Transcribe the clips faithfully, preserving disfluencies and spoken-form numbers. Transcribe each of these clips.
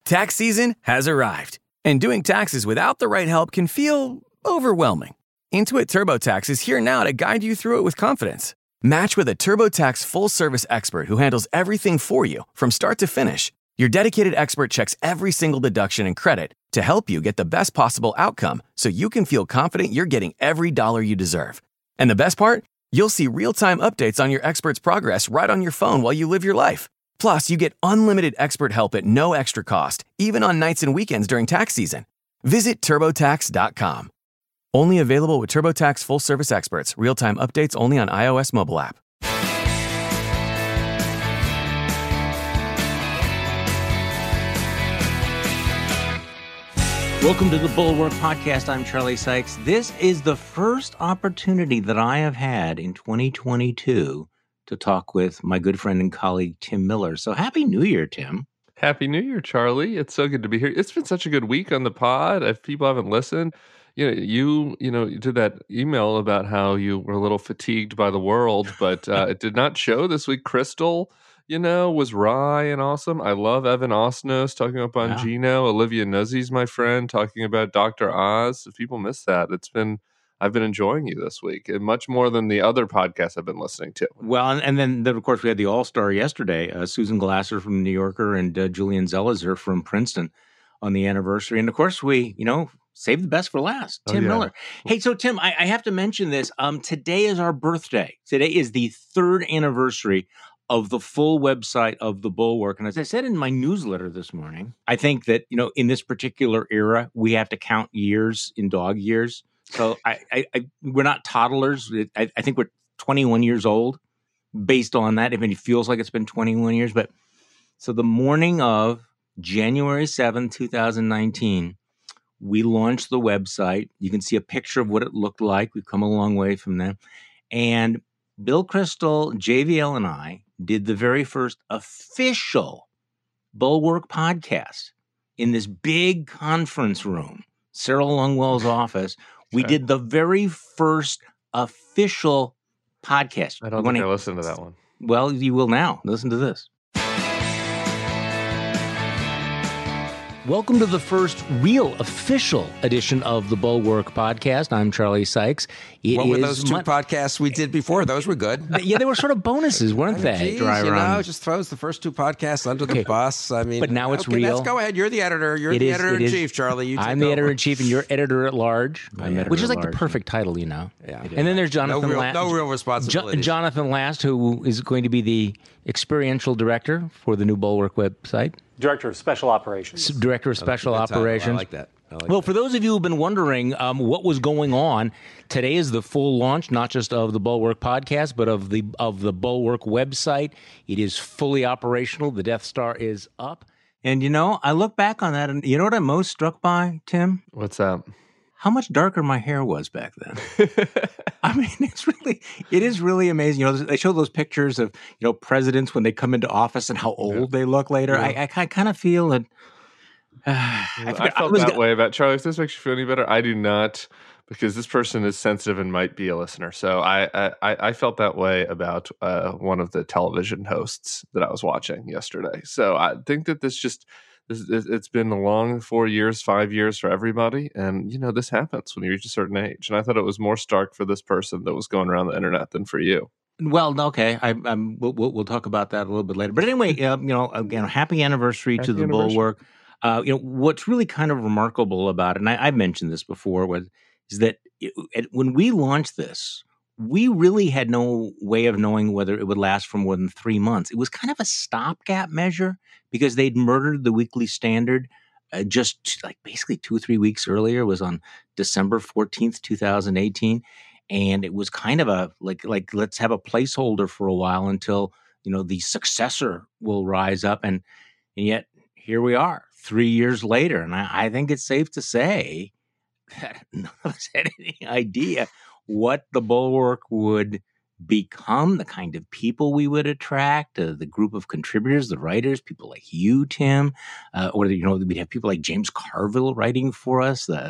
Tax season has arrived, and doing taxes without the right help can feel overwhelming. Intuit TurboTax is here now to guide you through it with confidence. Match with a TurboTax full-service expert who handles everything for you from start to finish. Your dedicated expert checks every single deduction and credit to help you get the best possible outcome so you can feel confident you're getting every dollar you deserve. And the best part? You'll see real-time updates on your expert's progress right on your phone while you live your life. Plus, you get unlimited expert help at no extra cost, even on nights and weekends during tax season. Visit TurboTax dot com. Only available with TurboTax full-service experts. Real-time updates only on iOS mobile app. Welcome to the Bulwark Podcast. I'm Charlie Sykes. This is the first opportunity that I have had in twenty twenty-two to talk with my good friend and colleague, Tim Miller. So happy New Year, Tim. Happy New Year, Charlie. It's so good to be here. It's been such a good week on the pod. If people haven't listened, you know, you, you know, you did that email about how you were a little fatigued by the world, but uh, it did not show this week. Crystal, you know, was wry and awesome. I love Evan Osnos talking about Bongino. Yeah. Olivia Nuzzi's my friend talking about Doctor Oz. If people miss that, it's been, I've been enjoying you this week, and much more than the other podcasts I've been listening to. Well, and, and then, then, of course, we had the All-Star yesterday, uh, Susan Glasser from New Yorker and uh, Julian Zelizer from Princeton on the anniversary. And, of course, we, you know, saved the best for last, Tim oh, yeah. Miller. Hey, so, Tim, I, I have to mention this. Um, today is our birthday. Today is the third anniversary of the full website of the Bulwark. And as I said in my newsletter this morning, I think that, you know, in this particular era, we have to count years in dog years. So I, I, I we're not toddlers. I, I think we're twenty-one years old based on that. I mean, it feels like it's been twenty-one years. But so the morning of January seventh, twenty nineteen, we launched the website. You can see a picture of what it looked like. We've come a long way from that. And Bill Kristol, J V L, and I did the very first official Bulwark podcast in this big conference room, Cyril Longwell's office. We okay. did the very first official podcast. I don't think I listened to that one. Well, you will now. Listen to this. Welcome to the first real official edition of the Bulwark Podcast. I'm Charlie Sykes. It what were is those two my, podcasts we did before? Those were good. Yeah, they were sort of bonuses, weren't they? Geez, Dry you run. know, just throws the first two podcasts under okay. the bus. I mean, but now it's okay, real. Let's go ahead. You're the editor. You're it the is, editor-in-chief, Charlie. You I'm the editor-in-chief, and you're editor-at-large, editor which is like large. the perfect title, you know. Yeah. And then there's Jonathan no real, Last. No real responsibility. Jo- Jonathan Last, who is going to be the experiential director for the new Bulwark website. Director of Special Operations. Director of Special I like Operations. I like that. I like well, that. for those of you who've been wondering um, what was going on, today is the full launch, not just of the Bulwark podcast, but of the of the Bulwark website. It is fully operational. The Death Star is up. And, you know, I look back on that, and you know what I'm most struck by, Tim? What's that? How much darker my hair was back then. I mean, it's really, it is really amazing. You know, they show those pictures of, you know, presidents when they come into office and how old yeah. they look later. Yeah. I, I kind of feel that. Uh, I, I felt I was, that way about Charlie. If this makes you feel any better, I do not, because this person is sensitive and might be a listener. So I I, I felt that way about uh, one of the television hosts that I was watching yesterday. So I think that this just. It's been a long four years, five years for everybody. And, you know, this happens when you reach a certain age. And I thought it was more stark for this person that was going around the internet than for you. Well, okay. I, I'm, we'll, we'll talk about that a little bit later. But anyway, uh, you know, again, happy anniversary happy to the anniversary. Bulwark. Uh, you know, what's really kind of remarkable about it, and I, I've mentioned this before, was, is that it, when we launched this, we really had no way of knowing whether it would last for more than three months. It was kind of a stopgap measure because they'd murdered the Weekly Standard uh, just like basically two or three weeks earlier. It was on December fourteenth, twenty eighteen. And it was kind of a, like, like let's have a placeholder for a while until, you know, the successor will rise up. And, and yet here we are three years later. And I, I think it's safe to say that none of us had any idea what the Bulwark would become, the kind of people we would attract, uh, the group of contributors, the writers, people like you, Tim, uh, or, you know, we'd have people like James Carville writing for us, the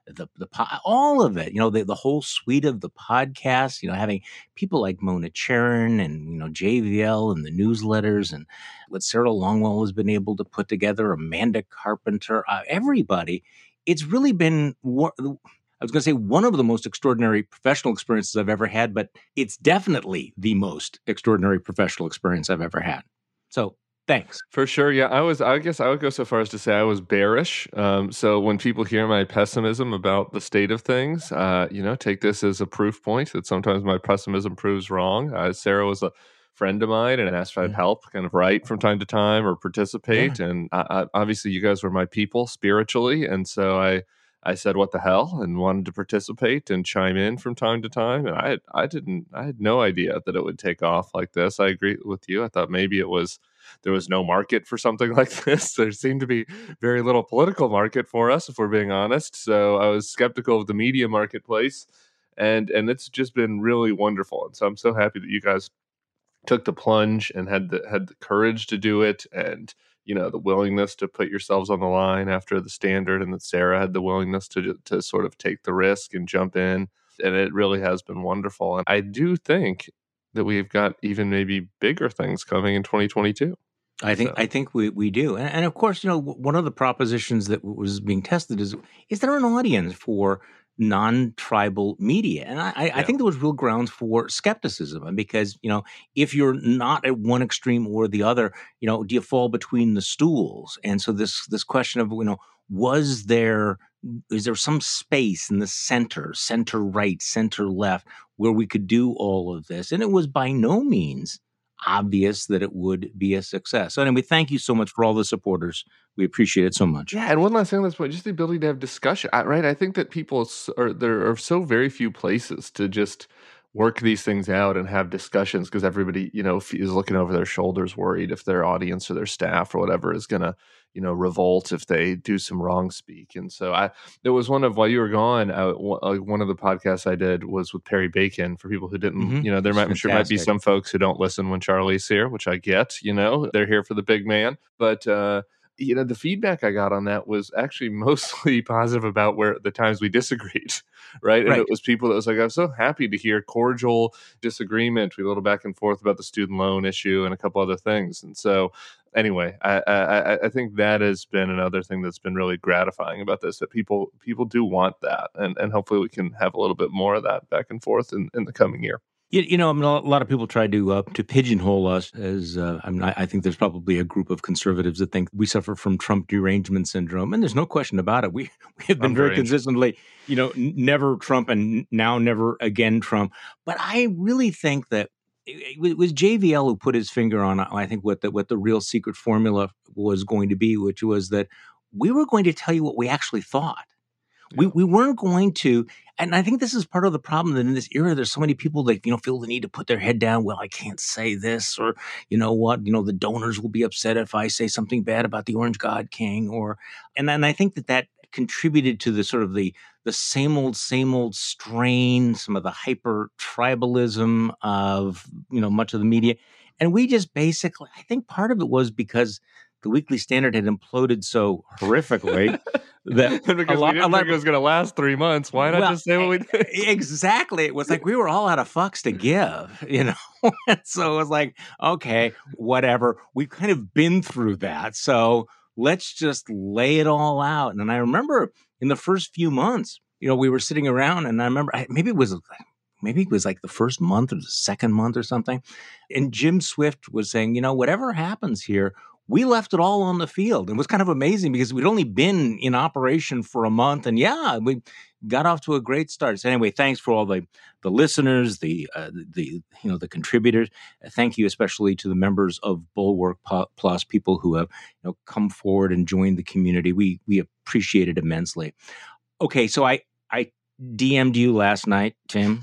the the po- all of it, you know, the, the whole suite of the podcasts, you know, having people like Mona Charen and, you know, J V L and the newsletters and what Sarah Longwell has been able to put together, Amanda Carpenter, uh, everybody. It's really been, one, I was going to say one of the most extraordinary professional experiences I've ever had, but it's definitely the most extraordinary professional experience I've ever had. So thanks. For sure. Yeah, I was, I guess I would go so far as to say I was bearish. Um, so when people hear my pessimism about the state of things, uh, you know, take this as a proof point that sometimes my pessimism proves wrong. Uh, Sarah was a friend of mine and asked if I'd help kind of write from time to time or participate. Yeah. And I, I, obviously you guys were my people spiritually. And so I, I said, what the hell, and wanted to participate and chime in from time to time. And I, I didn't, I had no idea that it would take off like this. I agree with you. I thought maybe it was, there was no market for something like this. There seemed to be very little political market for us, if we're being honest. So I was skeptical of the media marketplace, and and it's just been really wonderful. And so I'm so happy that you guys took the plunge and had the had the courage to do it, and you know the willingness to put yourselves on the line after the Standard, and that Sarah had the willingness to to sort of take the risk and jump in. And it really has been wonderful. And I do think that we've got even maybe bigger things coming in twenty twenty-two. I think So. I think we, we do. And, and of course, you know, one of the propositions that was being tested is, is there an audience for non-tribal media? And I, I, yeah. I think there was real grounds for skepticism because, you know, if you're not at one extreme or the other, you know, do you fall between the stools? And so this this question of, you know, was there, is there some space in the center, center right, center left, where we could do all of this? And it was by no means obvious that it would be a success. So anyway, thank you so much for all the supporters. We appreciate it so much. Yeah, and one last thing on this point, just the ability to have discussion, right? I think that people are, there are so very few places to just work these things out and have discussions because everybody, you know, is looking over their shoulders, worried if their audience or their staff or whatever is going to, you know, revolt if they do some wrong speak. And so I, there was one of, while you were gone, I, one of the podcasts I did was with Perry Bacon. For people who didn't, mm-hmm. you know, there might, I'm sure might be some folks who don't listen when Charlie's here, which I get, you know, they're here for the big man. But, uh, you know, the feedback I got on that was actually mostly positive about where the times we disagreed, right? And right. It was people that was like, I was so happy to hear cordial disagreement. We a little back and forth about the student loan issue and a couple other things. And so anyway, I, I, I think that has been another thing that's been really gratifying about this, that people people do want that. And, and hopefully we can have a little bit more of that back and forth in, in the coming year. You, you know, I mean, a lot of people try to uh, to pigeonhole us as. Uh, I mean, I, I think there's probably a group of conservatives that think we suffer from Trump derangement syndrome, and there's no question about it. We we have been I'm very deranged. consistently, you know, n- never Trump and now never again Trump. But I really think that it was J V L who put his finger on, I think, what the what the real secret formula was going to be, which was that we were going to tell you what we actually thought. We we weren't going to, and I think this is part of the problem that in this era, there's so many people that, you know, feel the need to put their head down. Well, I can't say this, or, you know what, you know, the donors will be upset if I say something bad about the Orange God King, or, and then I think that that contributed to the sort of the, the same old, same old strain, some of the hyper tribalism of, you know, much of the media. And we just basically, I think part of it was because the Weekly Standard had imploded so horrifically that because a lot, we didn't think it was going to last three months. Why not well, just say what we did? Exactly. It was like we were all out of fucks to give, you know? And so it was like, okay, whatever. We've kind of been through that. So let's just lay it all out. And I remember in the first few months, you know, we were sitting around, and I remember maybe it was maybe it was like the first month or the second month or something. And Jim Swift was saying, you know, whatever happens here, we left it all on the field. It was kind of amazing because we'd only been in operation for a month, and yeah, we got off to a great start. So anyway, thanks for all the the listeners, the uh, the you know the contributors. Uh, thank you especially to the members of Bulwark Plus, people who have you know come forward and joined the community. We we appreciate it immensely. Okay, so I I D M'd you last night, Tim,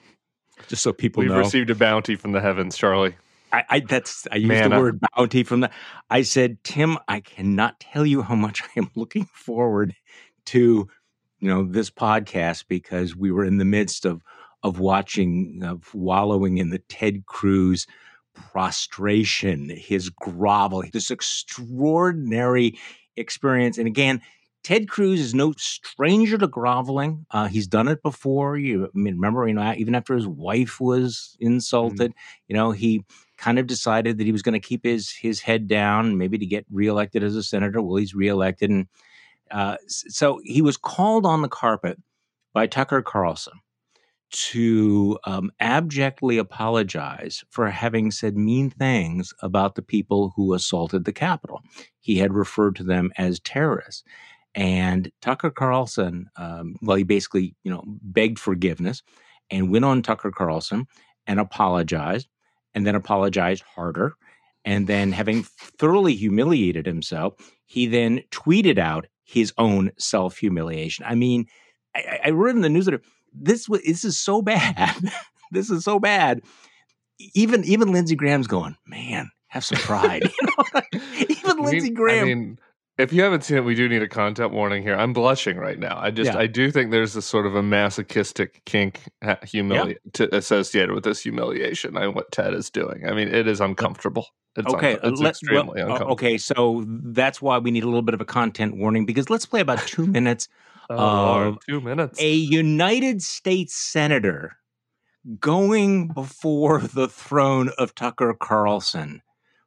just so people We've know. We've received a bounty from the heavens, Charlie. I, I that's I used Manna. the word bounty from that. I said, Tim, I cannot tell you how much I am looking forward to, you know, this podcast, because we were in the midst of of watching, of wallowing in the Ted Cruz prostration, his grovel, this extraordinary experience. And again, Ted Cruz is no stranger to groveling. Uh, he's done it before. You I mean, remember, you know, even after his wife was insulted, mm-hmm. you know, he kind of decided that he was going to keep his his head down, maybe to get reelected as a senator. Well, he's reelected, and uh, so he was called on the carpet by Tucker Carlson to um, abjectly apologize for having said mean things about the people who assaulted the Capitol. He had referred to them as terrorists. And Tucker Carlson, um, well, he basically, you know, begged forgiveness and went on Tucker Carlson and apologized, and then apologized harder. And then, having thoroughly humiliated himself, he then tweeted out his own self-humiliation. I mean, I, I read in the newsletter, this was, this is so bad. This is so bad. Even even Lindsey Graham's going, man, have some pride. You know? Even Lindsey Graham. I mean, if you haven't seen it, we do need a content warning here. I'm blushing right now. I just, yeah. I do think there's a sort of a masochistic kink humili- yep. to, associated with this humiliation and what Ted is doing. I mean, it is uncomfortable. It's, okay, un- it's let, extremely well, uncomfortable. Okay, so that's why we need a little bit of a content warning, because let's play about two minutes oh, of Lord, two minutes. A United States senator going before the throne of Tucker Carlson,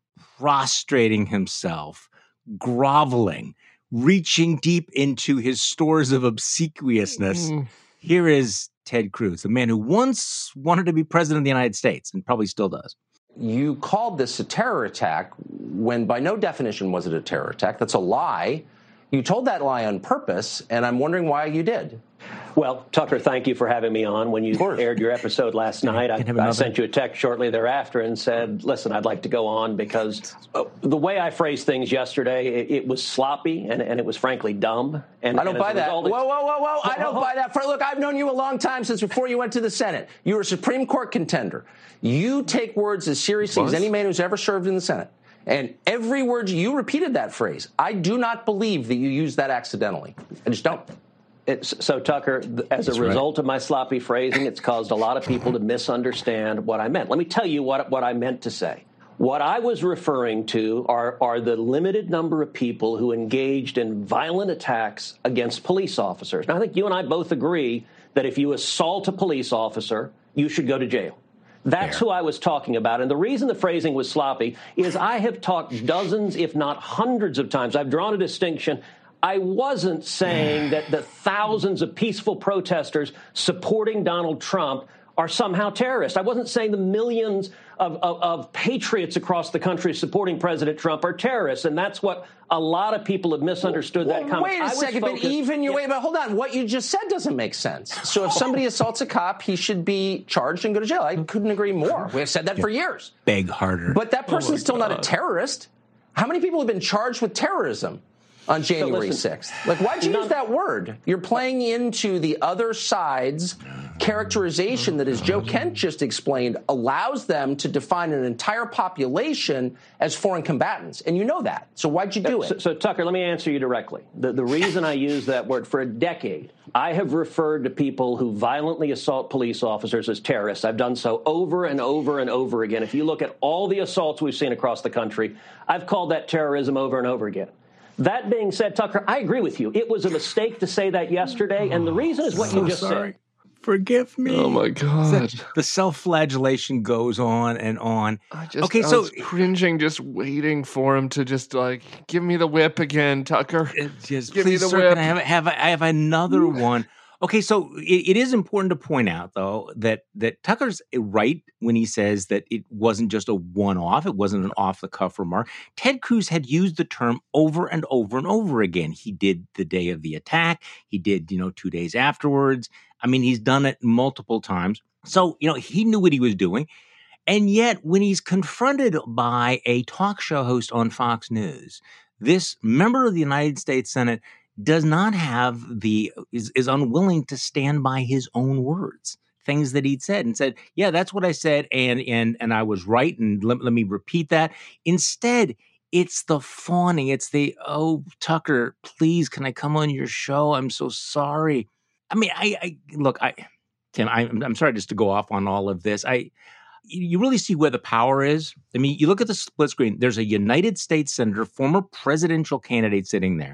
prostrating himself, groveling, reaching deep into his stores of obsequiousness. Mm. Here is Ted Cruz, the man who once wanted to be president of the United States and probably still does. You called this a terror attack when by no definition was it a terror attack. That's a lie. You told that lie on purpose, and I'm wondering why you did. Well, Tucker, thank you for having me on. When you aired your episode last night, I, I sent you a text shortly thereafter and said, listen, I'd like to go on because uh, the way I phrased things yesterday, it, it was sloppy and, and it was frankly dumb. And I don't and buy that. Whoa, whoa, whoa, whoa. I don't buy that. For, look, I've known you a long time, since before you went to the Senate. You were a Supreme Court contender. You take words as seriously as any man who's ever served in the Senate. And every word you repeated that phrase. I do not believe that you used that accidentally. I just don't. It's, so, Tucker, as a That's result right. of my sloppy phrasing, it's caused a lot of people to misunderstand what I meant. Let me tell you what, what I meant to say. What I was referring to are, are the limited number of people who engaged in violent attacks against police officers. Now, I think you and I both agree that if you assault a police officer, you should go to jail. That's Fair. Who I was talking about. And the reason the phrasing was sloppy is I have talked dozens, if not hundreds of times. I've drawn a distinction. I wasn't saying that the thousands of peaceful protesters supporting Donald Trump are somehow terrorists. I wasn't saying the millions of, of, of patriots across the country supporting President Trump are terrorists. And that's what a lot of people have misunderstood well, that comment. Wait a I second, focused, but even you, yeah. wait, but hold on. What you just said doesn't make sense. So if somebody assaults a cop, he should be charged and go to jail. I couldn't agree more. We've said that yeah. for years. Beg harder. But that person's oh still God. not a terrorist. How many people have been charged with terrorism on January sixth? Like, why'd you use that word? You're playing into the other side's characterization that, as Joe Kent just explained, allows them to define an entire population as foreign combatants. And you know that. So why'd you do it? So, so Tucker, let me answer you directly. The, the reason I use that word, for a decade, I have referred to people who violently assault police officers as terrorists. I've done so over and over and over again. If you look at all the assaults we've seen across the country, I've called that terrorism over and over again. That being said, Tucker, I agree with you. It was a mistake to say that yesterday, and the reason is what so you just sorry. said. Forgive me. Oh, my God. The self-flagellation goes on and on. I just, okay, I so was cringing, just waiting for him to just, like, give me the whip again, Tucker. Just, give please, me the sir, whip. Can I have, have, I have another one. Okay, so it, it is important to point out, though, that that Tucker's right when he says that it wasn't just a one-off. It wasn't an off-the-cuff remark. Ted Cruz had used the term over and over and over again. He did the day of the attack. He did, you know, two days afterwards. I mean, he's done it multiple times. So, you know, he knew what he was doing. And yet, when he's confronted by a talk show host on Fox News, this member of the United States Senate does not have the, is, is unwilling to stand by his own words, things that he'd said and said, yeah, that's what I said. And, and, and I was right. And let, let me repeat that. Instead, it's the fawning. It's the, oh, Tucker, please, can I come on your show? I'm so sorry. I mean, I, I look, I, Tim, I, I'm sorry just to go off on all of this. I, you really see where the power is. I mean, you look at the split screen. There's a United States senator, former presidential candidate sitting there,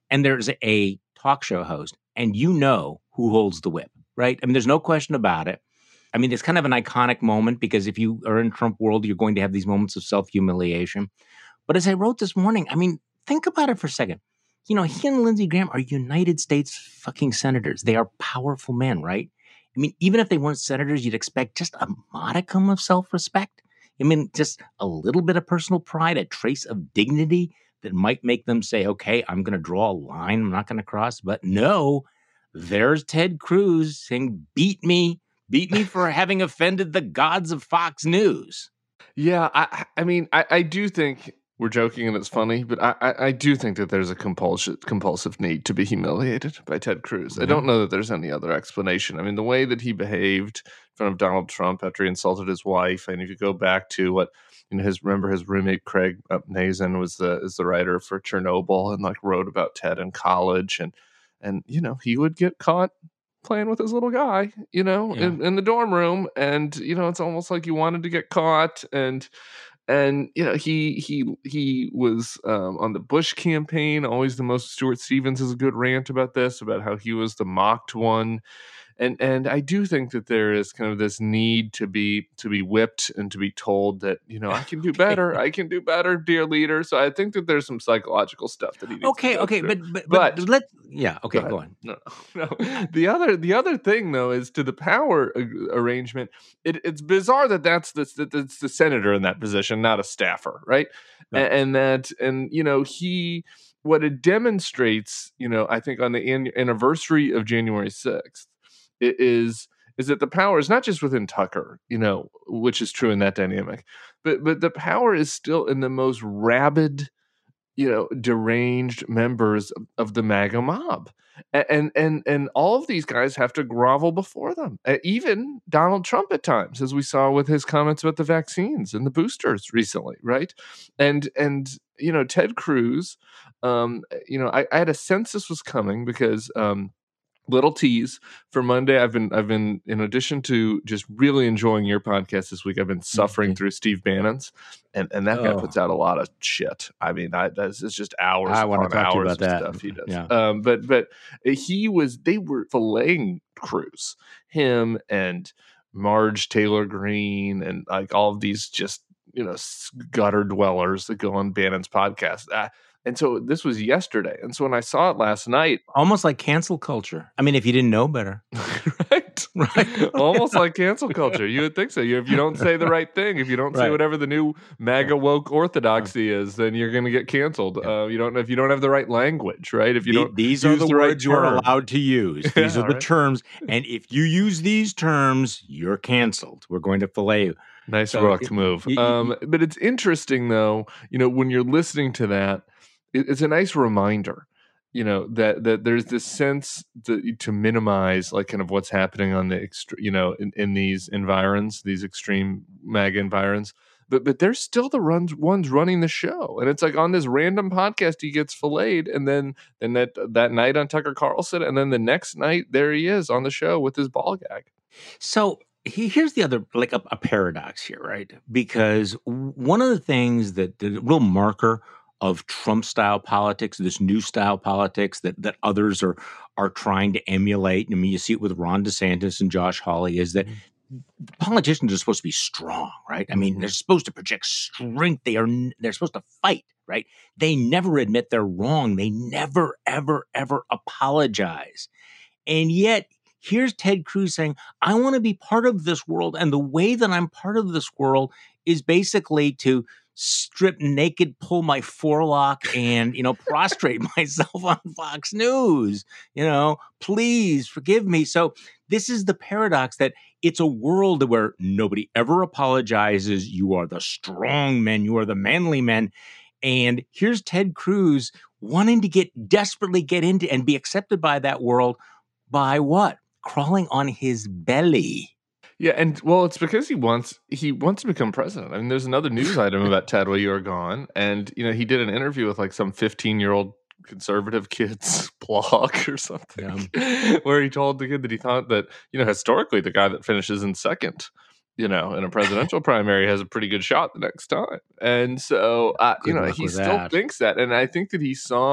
and there's a talk show host, and you know who holds the whip, right? I mean, there's no question about it. I mean, it's kind of an iconic moment because if you are in Trump world, you're going to have these moments of self-humiliation. But as I wrote this morning, I mean, think about it for a second. You know, he and Lindsey Graham are United States fucking senators. They are powerful men, right? I mean, even if they weren't senators, you'd expect just a modicum of self-respect. I mean, just a little bit of personal pride, a trace of dignity that might make them say, okay, I'm going to draw a line I'm not going to cross. But no, there's Ted Cruz saying, beat me, beat me for having offended the gods of Fox News. Yeah, I, I mean, I, I do think we're joking and it's funny, but I, I, I do think that there's a compulsive compulsive need to be humiliated by Ted Cruz. Mm-hmm. I don't know that there's any other explanation. I mean, the way that he behaved in front of Donald Trump after he insulted his wife, and if you go back to what you know, his remember his roommate Craig Mazin was the is the writer for Chernobyl and like wrote about Ted in college, and and you know he would get caught playing with his little guy, you know, yeah. in, in the dorm room, and you know it's almost like he wanted to get caught, and. And you know he he he was um, on the Bush campaign. Always the most. Stuart Stevens has a good rant about this, about how he was the mocked one, and and I do think that there is kind of this need to be to be whipped and to be told that you know I can do better. I can do better, dear leader. So I think that there's some psychological stuff that he needs okay to go okay through. but but, but but let yeah okay go, go on no no the other the other thing though is to the power arrangement. It, it's bizarre that that's the that that's the senator in that position, not a staffer, right? No. And, and that and you know he what it demonstrates, you know, I think on the an- anniversary of January sixth. It is is that the power is not just within Tucker, you know, which is true in that dynamic, but but the power is still in the most rabid, you know, deranged members of, of the MAGA mob, and, and and and all of these guys have to grovel before them. Uh, even Donald Trump at times, as we saw with his comments about the vaccines and the boosters recently, right? And and you know, Ted Cruz, um, you know, I, I had a sense this was coming because. Um, Little tease for Monday. I've been, I've been, in addition to just really enjoying your podcast this week, I've been suffering mm-hmm. through Steve Bannon's, and, and that oh. guy puts out a lot of shit. I mean, I, that's it's just hours I upon hours of that. stuff he does. Yeah. Um, but but he was, they were filleting Cruz, him and Marge Taylor Greene, and like all of these just you know gutter dwellers that go on Bannon's podcast. Uh, And so this was yesterday. And so when I saw it last night. Almost like cancel culture. I mean, if you didn't know better. right. Right. Almost like cancel culture. You would think so. You, if you don't say the right thing, if you don't right. say whatever the new MAGA woke orthodoxy right. is, then you're going to get canceled. Yeah. Uh, you don't if you don't have the right language, right? If you the, don't These use are the, the words right you are term. allowed to use. These yeah, are the right. terms. And if you use these terms, you're canceled. We're going to fillet you. Nice so rook it, move. It, um, it, but it's interesting, though, you know, when you're listening to that, it's a nice reminder, you know, that that there's this sense to, to minimize like kind of what's happening on the, extre- you know, in, in these environs, these extreme MAGA environs. But but they're still the runs ones running the show, and it's like on this random podcast he gets filleted, and then then that that night on Tucker Carlson, and then the next night there he is on the show with his ball gag. So he, here's the other like a, a paradox here, right? Because one of the things that the real marker of Trump-style politics, this new style politics that that others are are trying to emulate. I mean, you see it with Ron DeSantis and Josh Hawley, is that mm-hmm. politicians are supposed to be strong, right? I mean, mm-hmm. they're supposed to project strength. They are they're supposed to fight, right? They never admit they're wrong. They never, ever, ever apologize. And yet, here's Ted Cruz saying, I want to be part of this world. And the way that I'm part of this world is basically to strip naked, pull my forelock, and, you know, prostrate myself on Fox News. You know, please forgive me. So this is the paradox that it's a world where nobody ever apologizes. You are the strong men. You are the manly men. And here's Ted Cruz wanting to get desperately get into and be accepted by that world by what? Crawling on his belly. Yeah, and well, it's because he wants he wants to become president. I mean, there's another news item about Ted while you were gone, and you know he did an interview with like some fifteen year old conservative kid's blog or something, yeah. where he told the kid that he thought that you know historically the guy that finishes in second, you know, in a presidential primary has a pretty good shot the next time, and so uh, you know he still that. thinks that, and I think that he saw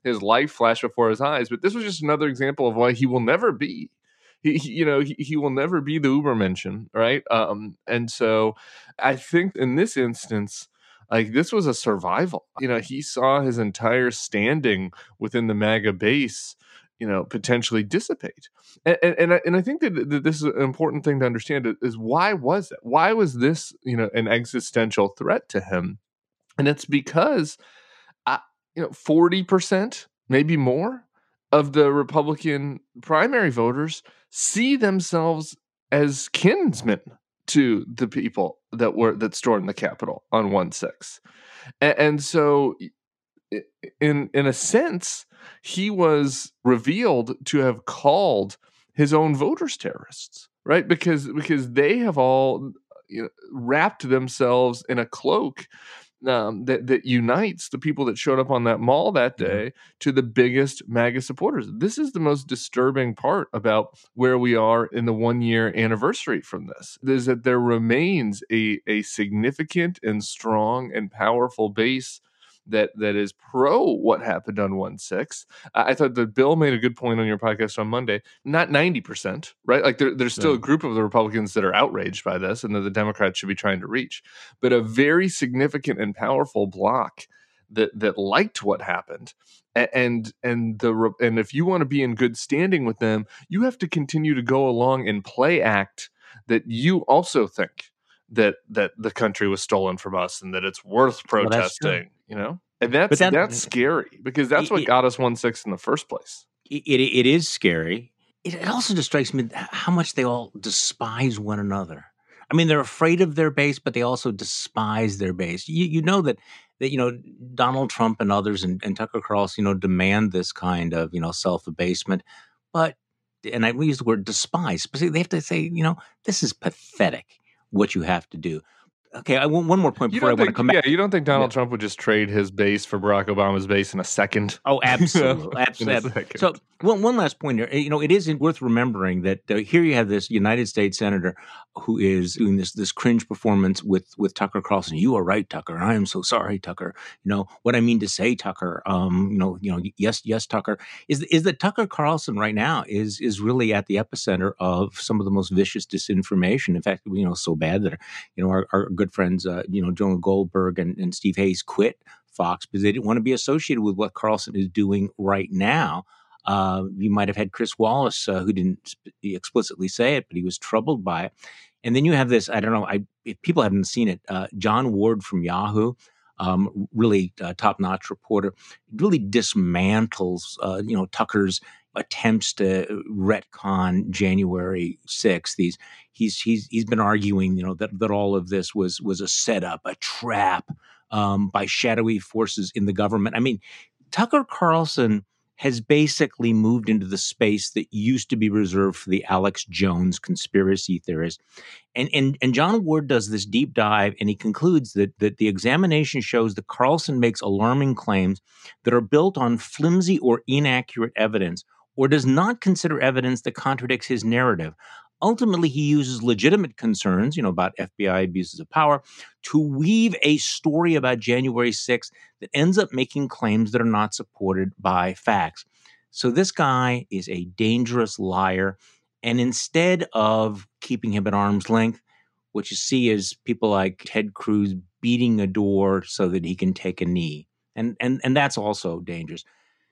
his life flashed before his eyes. But this was just another example of why he will never be. He, he you know, he, he will never be the Ubermensch, right? Um, and so I think in this instance, like this was a survival. You know, he saw his entire standing within the MAGA base, you know, potentially dissipate. And and, and, I, and I think that, that this is an important thing to understand is why was it? Why was this, you know, an existential threat to him? And it's because, I, you know, forty percent, maybe more, of the Republican primary voters see themselves as kinsmen to the people that were that stormed the Capitol on one six. And, and so in in a sense, he was revealed to have called his own voters terrorists, right? Because because they have all, you know, wrapped themselves in a cloak Um, that that unites the people that showed up on that mall that day yeah. to the biggest MAGA supporters. This is the most disturbing part about where we are in the one year anniversary from this, is that there remains a a significant and strong and powerful base that that is pro what happened on one six. I thought that Bill made a good point on your podcast on Monday. Not ninety percent, right? Like there, there's still yeah. a group of the Republicans that are outraged by this and that the Democrats should be trying to reach. But a very significant and powerful bloc that that liked what happened. And and the and if you want to be in good standing with them, you have to continue to go along and play act that you also think that that the country was stolen from us and that it's worth protesting, well, you know? And that's that, that's scary because that's it, what got us one six in the first place. It, it, it is scary. It, it also just strikes me how much they all despise one another. I mean, they're afraid of their base, but they also despise their base. You, you know that, that, you know, Donald Trump and others and, and Tucker Carlson, you know, demand this kind of, you know, self-abasement. But, and I use the word despise, but they have to say, you know, this is pathetic. What you have to do. Okay, I want one more point before I want to come yeah, back. You don't think Donald yeah. Trump would just trade his base for Barack Obama's base in a second? Oh, absolutely, absolutely. So one one last point here. You know, it is worth remembering that uh, here you have this United States senator who is doing this this cringe performance with with Tucker Carlson. You are right, Tucker. I am so sorry, Tucker. You know what I mean to say, Tucker. Um, you know, you know, yes, yes, Tucker. Is is that Tucker Carlson right now is is really at the epicenter of some of the most vicious disinformation. In fact, you know, so bad that you know our, our good friends, uh, you know, Jonah Goldberg and, and Steve Hayes quit Fox because they didn't want to be associated with what Carlson is doing right now. Uh, you might have had Chris Wallace, uh, who didn't sp- explicitly say it, but he was troubled by it. And then you have this, I don't know, I, if people haven't seen it, uh, John Ward from Yahoo, um, really uh, top-notch reporter, really dismantles, uh, you know, Tucker's attempts to retcon January sixth. These, he's he's he's been arguing, you know, that that all of this was was a setup, a trap um, by shadowy forces in the government. I mean, Tucker Carlson has basically moved into the space that used to be reserved for the Alex Jones conspiracy theorist. And, and, and John Ward does this deep dive, and he concludes that, that the examination shows that Carlson makes alarming claims that are built on flimsy or inaccurate evidence, or does not consider evidence that contradicts his narrative. Ultimately, he uses legitimate concerns, you know, about F B I abuses of power to weave a story about January sixth that ends up making claims that are not supported by facts. So this guy is a dangerous liar. And instead of keeping him at arm's length, what you see is people like Ted Cruz beating a door so that he can take a knee. And and and that's also dangerous.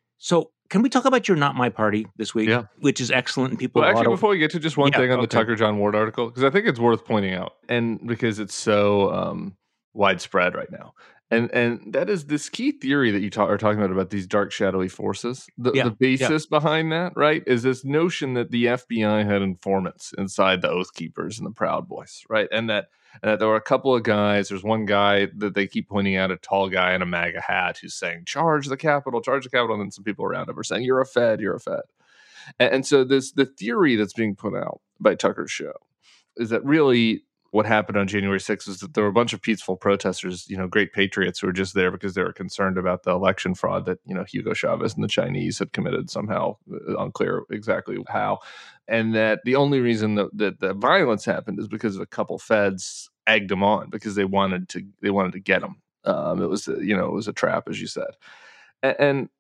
So can we talk about your Not My Party this week, yeah. which is excellent? And people well, actually, auto- before we get to just one yeah, thing on okay. the Tucker John Ward article, because I think it's worth pointing out, and because it's so um, widespread right now. And and that is this key theory that you ta- are talking about, about these dark, shadowy forces. The, yeah, the basis yeah. behind that, right, is this notion that the F B I had informants inside the Oath Keepers and the Proud Boys, right? And that, and that there were a couple of guys. There's one guy that they keep pointing out, a tall guy in a MAGA hat, who's saying, charge the Capitol, charge the Capitol. And then some people around him are saying, you're a Fed, you're a Fed. And, and so this the theory that's being put out by Tucker's show is that really what happened on January sixth is that there were a bunch of peaceful protesters, you know, great patriots who were just there because they were concerned about the election fraud that, you know, Hugo Chavez and the Chinese had committed somehow, unclear exactly how. And that the only reason that, that the violence happened is because a couple feds egged them on because they wanted to, they wanted to get them. Um, it was, you know, it was a trap, as you said. And, and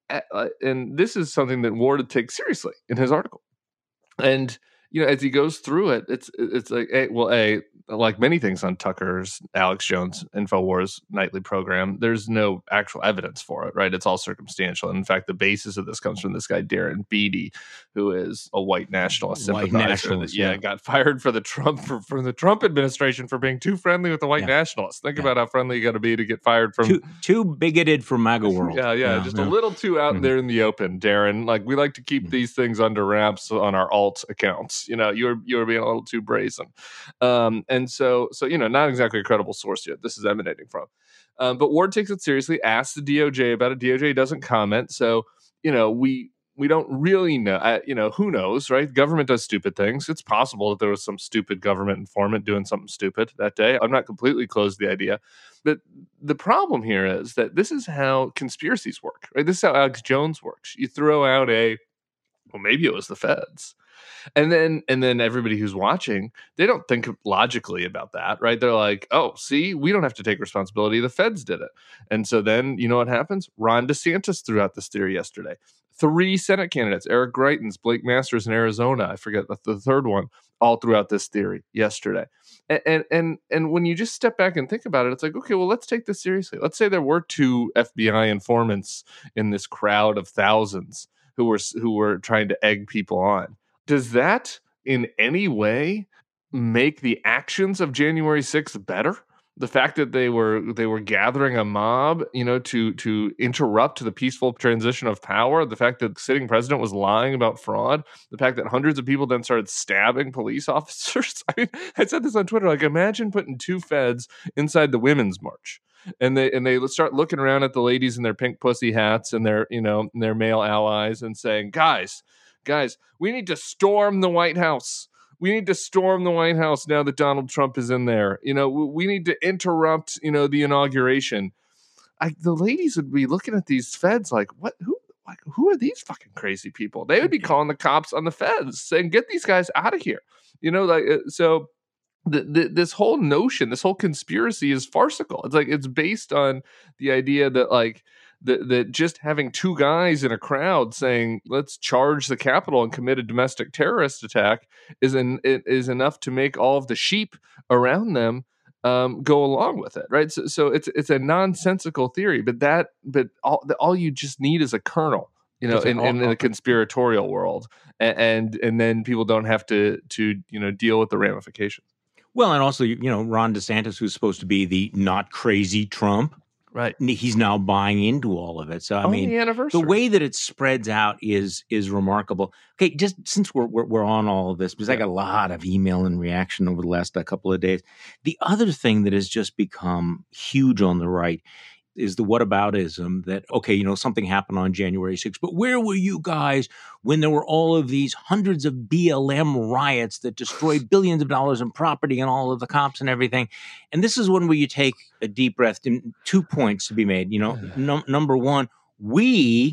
uh, and this is something that Ward takes seriously in his article. And, you know, as he goes through it, it's it's like, a, well, A, like many things on Tucker's Alex Jones InfoWars nightly program, there's no actual evidence for it, right? It's all circumstantial. And in fact, the basis of this comes from this guy, Darren Beattie, who is a white nationalist white sympathizer nationalist, that, yeah, yeah. got fired for the Trump for, from the Trump administration for being too friendly with the white Yeah. nationalists. Think Yeah. about how friendly you got to be to get fired from Too, too bigoted for MAGA world. yeah, yeah, Yeah, just yeah. a little too out Mhm. there in the open, Darren. Like, we like to keep Mhm. these things under wraps on our alt accounts. You know, you're you're being a little too brazen, um, and so so you know, not exactly a credible source yet. This is emanating from, um, but Ward takes it seriously. Asks the D O J about it. D O J doesn't comment. So you know, we we don't really know. Uh, you know, who knows, right? Government does stupid things. It's possible that there was some stupid government informant doing something stupid that day. I'm not completely closed to the idea. But the problem here is that this is how conspiracies work, right? This is how Alex Jones works. You throw out a, well, maybe it was the feds. And then and then everybody who's watching, they don't think logically about that, right? They're like, oh, see, we don't have to take responsibility. The feds did it. And so then, you know what happens? Ron DeSantis threw out this theory yesterday. Three Senate candidates, Eric Greitens, Blake Masters in Arizona, I forget the, the third one, all threw out this theory yesterday. And, and and and when you just step back and think about it, it's like, okay, well, let's take this seriously. Let's say there were two F B I informants in this crowd of thousands who were who were trying to egg people on. Does that in any way make the actions of January sixth better? The fact that they were they were gathering a mob, you know, to to interrupt the peaceful transition of power, the fact that the sitting president was lying about fraud, the fact that hundreds of people then started stabbing police officers. I mean, I said this on Twitter, like, imagine putting two feds inside the Women's March. And they and they start looking around at the ladies in their pink pussy hats and their, you know, their male allies and saying, guys, guys, we need to storm the White House. We need to storm the White House now that Donald Trump is in there. You know, we need to interrupt, you know, the inauguration. I, the ladies would be looking at these feds like, what? Who? Like, who are these fucking crazy people? They would be calling the cops on the feds, saying, "Get these guys out of here." You know, like so. The, the, this whole notion, this whole conspiracy is farcical. It's like it's based on the idea that like that that just having two guys in a crowd saying let's charge the Capitol and commit a domestic terrorist attack is an it is enough to make all of the sheep around them um, go along with it, right? So, so it's it's a nonsensical theory, but that but all all you just need is a kernel, you know, in, in, in the conspiratorial world, and, and and then people don't have to to you know deal with the ramifications. Well, and also, you know, Ron DeSantis, who's supposed to be the not crazy Trump, right? He's now buying into all of it. So, I On mean, the anniversary. the way that it spreads out is is remarkable. Okay, just since we're we're, we're on all of this, because yeah. I got a lot of email and reaction over the last uh, couple of days. The other thing that has just become huge on the right is the whataboutism that, okay, you know, something happened on January sixth, but where were you guys when there were all of these hundreds of B L M riots that destroyed billions of dollars in property and all of the cops and everything? And this is one where you take a deep breath. And two points to be made. You know, num- number one, we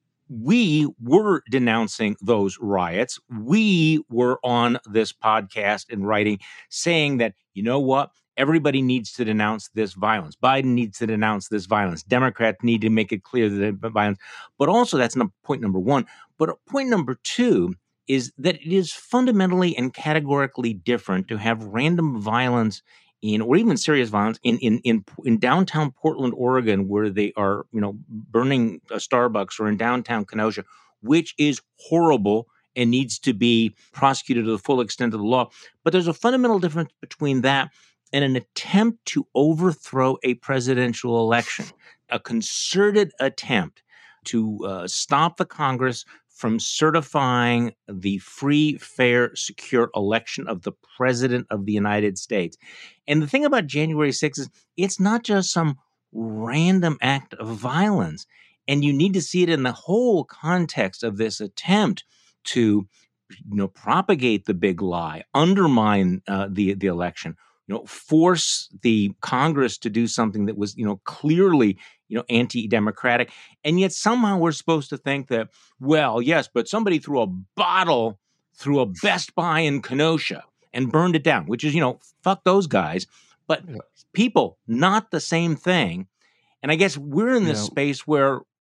we were denouncing those riots. We were on this podcast and writing saying that, you know what? Everybody needs to denounce this violence. Biden needs to denounce this violence. Democrats need to make it clear that violence. But also, that's no, point number one. But point number two is that it is fundamentally and categorically different to have random violence in, or even serious violence in in in, in downtown Portland, Oregon, where they are, you know, burning a Starbucks, or in downtown Kenosha, which is horrible and needs to be prosecuted to the full extent of the law. But there's a fundamental difference between that and an attempt to overthrow a presidential election, a concerted attempt to uh, stop the Congress from certifying the free, fair, secure election of the president of the United States. And the thing about January sixth is it's not just some random act of violence. And you need to see it in the whole context of this attempt to, you know, propagate the big lie, undermine uh, the, the election, you know, force the Congress to do something that was, you know, clearly, you know, anti-democratic. And yet somehow we're supposed to think that, well, yes, but somebody threw a bottle through a Best Buy in Kenosha and burned it down, which is, you know, fuck those guys. But people, not the same thing. And I guess we're in this Yeah. space where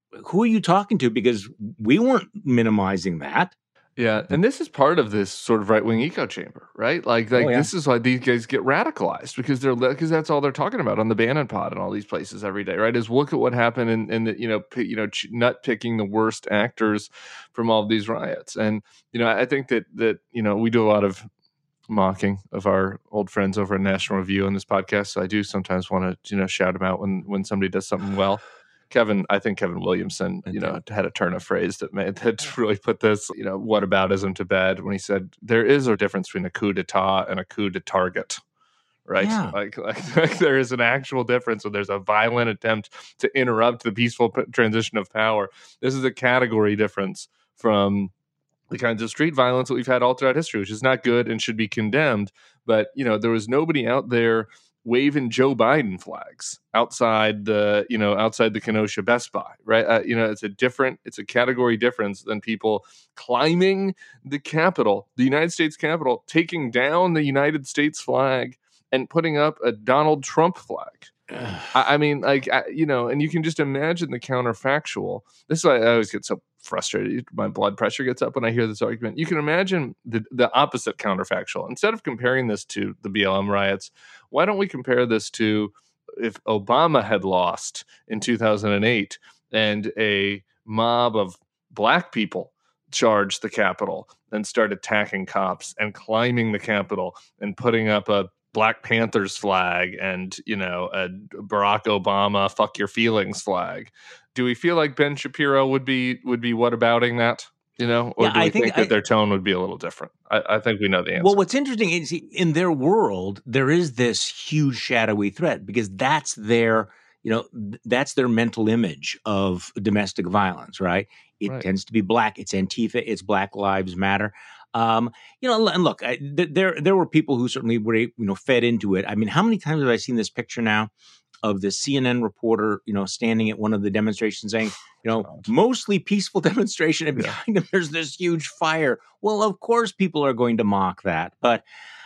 who are you talking to? Because we weren't minimizing that. Yeah, and this is part of this sort of right-wing echo chamber, right? Like, like Oh, yeah. this is why these guys get radicalized because they're because that's all they're talking about on the Bannon Pod and all these places every day, right? Is look at what happened and and the, you know p- you know ch- nut picking the worst actors from all of these riots, and you know I think that that you know we do a lot of mocking of our old friends over at National Review on this podcast, so I do sometimes want to you know shout them out when when somebody does something well. Kevin, I think Kevin Williamson, you know, had a turn of phrase that made that really put this, you know, whataboutism to bed when he said there is a difference between a coup d'etat and a coup de target, right? Yeah. Like, like, like there is an actual difference when there's a violent attempt to interrupt the peaceful p- transition of power. This is a category difference from the kinds of street violence that we've had all throughout history, which is not good and should be condemned. But, you know, there was nobody out there waving Joe Biden flags outside the, you know, outside the Kenosha Best Buy, right? Uh, you know, it's a different, it's a category difference than people climbing the Capitol, the United States Capitol, taking down the United States flag and putting up a Donald Trump flag. I, I mean, like, I, you know, and you can just imagine the counterfactual. This is why I always get so frustrated. My blood pressure gets up when I hear this argument. You can imagine the, the opposite counterfactual. Instead of comparing this to the B L M riots, why don't we compare this to if Obama had lost in two thousand eight and a mob of black people charged the Capitol and started attacking cops and climbing the Capitol and putting up a Black Panthers flag and, you know, a Barack Obama fuck your feelings flag. Do we feel like Ben Shapiro would be would be whatabouting that? You know, or Yeah, do we I think think, that I- their tone would be a little different? I, I think we know the answer. Well, what's interesting is in their world, there is this huge shadowy threat because that's their, you know, th- that's their mental image of domestic violence, right? It Right. tends to be black. It's Antifa. It's Black Lives Matter. Um, you know, and look, I, th- there there were people who certainly were, you know, fed into it. I mean, how many times have I seen this picture now of the C N N reporter, you know, standing at one of the demonstrations saying, you know, God. mostly peaceful demonstration, and Yeah. behind him there's this huge fire. Well, of course, people are going to mock that, but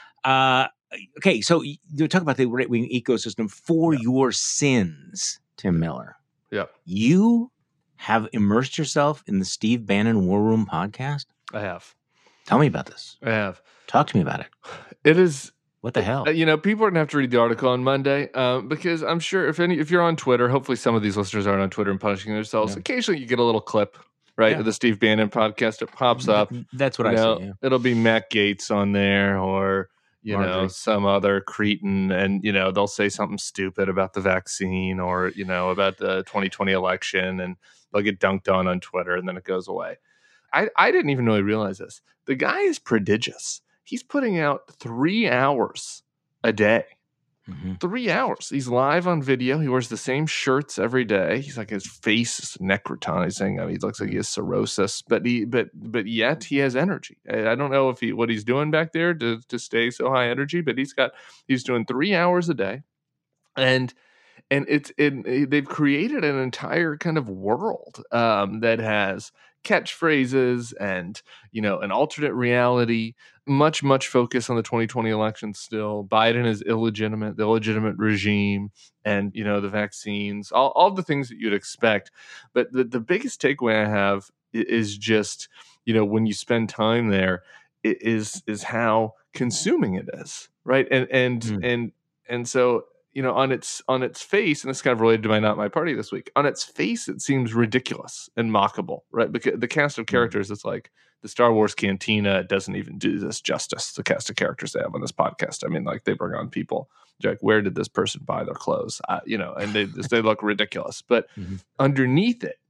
uh, okay. So you talk about the right wing ecosystem for Yeah. your sins, Tim Miller. Yeah, You have immersed yourself in the Steve Bannon War Room podcast. I have. Tell me about this. I have. Talk to me about it. It is. What the hell? Uh, you know, people are gonna have to read the article on Monday um, because I'm sure if any, if you're on Twitter, hopefully some of these listeners aren't on Twitter and punishing themselves. Yeah. Occasionally, you get a little clip, right, Yeah. of the Steve Bannon podcast. It pops up. That's what You I know, say. Yeah. It'll be Matt Gaetz on there, or you know, Marjorie. some other cretin, and you know, they'll say something stupid about the vaccine, or you know, about the twenty twenty election, and they'll get dunked on on Twitter, and then it goes away. I, I didn't even really realize this. The guy is prodigious. He's putting out three hours a day. Mhm. Three hours. He's live on video. He wears the same shirts every day. He's like his face is necrotizing. I mean, he looks like he has cirrhosis, but he but but yet he has energy. I, I don't know if he what he's doing back there to to stay so high energy, but he's got he's doing three hours a day, and and it's it, they've created an entire kind of world um, that has catchphrases and you know an alternate reality. Much much focus on the twenty twenty election still. Biden is illegitimate, the illegitimate regime, and you know the vaccines, all all the things that you'd expect. But the the biggest takeaway I have i- is just you know when you spend time there i- is is how consuming it is, right? And and Mm. and and so you know on its on its face, and this is kind of related to my Not My Party this week. On its face, it seems ridiculous and mockable, right? Because the cast of characters, it's like the Star Wars Cantina doesn't even do this justice. The cast of characters they have on this podcast. I mean, like they bring on people like, where did this person buy their clothes? Uh, you know, and they they look ridiculous. But Mhm. underneath it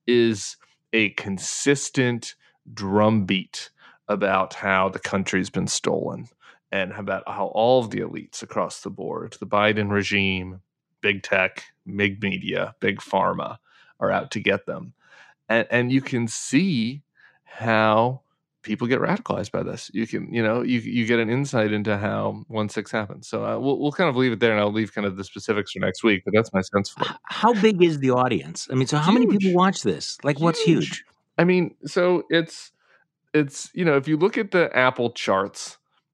is a consistent drumbeat about how the country's been stolen and about how all of the elites across the board, the Biden regime, big tech, big media, big pharma, are out to get them. And, and you can see how people get radicalized by this. You can, you know, you you get an insight into how one six happens. So uh, we'll we'll kind of leave it there, and I'll leave kind of the specifics for next week. But that's my sense for it. How big is the audience? I mean, so how many people Huge. watch this? Like, what's huge? I mean, so it's it's you know, if you look at the Apple charts,